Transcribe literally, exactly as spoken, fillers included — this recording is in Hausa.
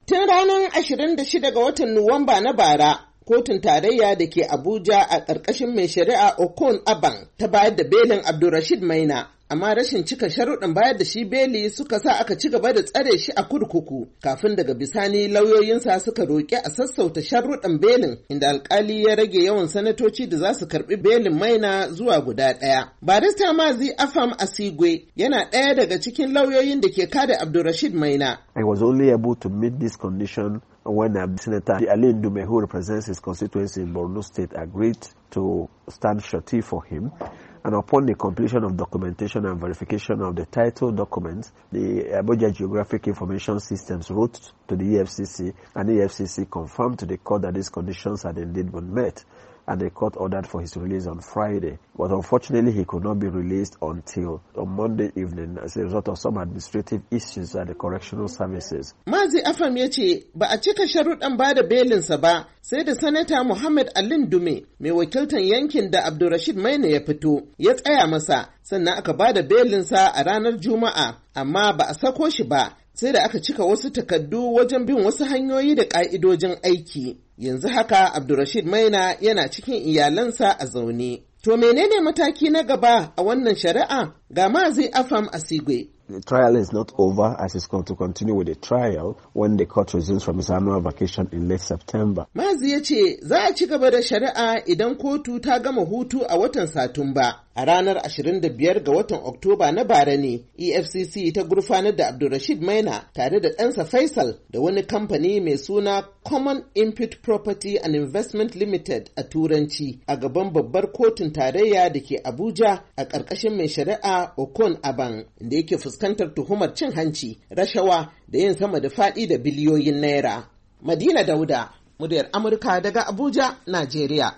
Tun ranar ashirin da shida ga watan Nuwamba na bara, Kotun Tarayya da ke Abuja a ƙarƙashin mai shari'a Okon Aban ta bayar da belin Abdulrashid Maina, amma rashin cika sharuɗin bayar da shi beli suka sa aka ci gaba da tsare shi a kurkuku, kafin daga bisani lauyoyinsa suka roƙi a sassauta sharuɗin belin, inda alƙali ya rage yawan sanatoci da za su karɓi belin Maina zuwa guda ɗaya. Barista Mazi Afam Asigwe yana ɗaya daga cikin lauyoyin da ke kada Abdulrashid Maina. I was only able to meet this condition when uh, Senator Ali Ndume, who represents his constituency in Borno State, agreed to stand surety for him. And upon the completion of documentation and verification of the title documents, the Abuja Geographic Information Systems wrote to the E F C C, and the E F C C confirmed to the court that these conditions had indeed been met, and the court ordered for his release on Friday. But unfortunately, he could not be released until on Monday evening as a result of some administrative issues at the correctional services. Mazi Afam ya ce ba a cika sharuɗan ba da belinsa ba sai da Sanata Muhammad Alin Dume mai wakiltan yankin da Abdulrashid Maina ya fito ya tsaya masa, sannan aka ba da belinsa a ranar Juma'a, amma ba a sako shi ba sai da aka cika wasu takardu wajen bin wasu hanyoyi da ƙa'idojin aiki. Yanzu haka Abdulrashid Maina yana cikin iyalansa a zaune. To menene mataki na gaba a wannan shari'a? Ga Mazi Afam Asigwe. The trial is not over, as it's going to continue with the trial when the court resumes from its annual vacation in late September. Mazi ya ce za a ci gaba da shari'a idan kotu ta gama hutu a watan Satumba. A ranar ashirin da biyar ga watan Oktoba na bara ne, E F C C ta gurfanar da Abdulrashid Maina tare da ɗansa Faisal da wani kamfani mai suna Common Input Property and Investment Limited a Turanci a gaban babbar kotun tarayya da ke Abuja a ƙarƙashin mai shari'a Okon Aban, da yake fuskantar tuhumar cin hanci, rashawa da yin sama da faɗi da biliyoyin naira. Madina Dauda, muryar Amurka daga Abuja, Najeriya.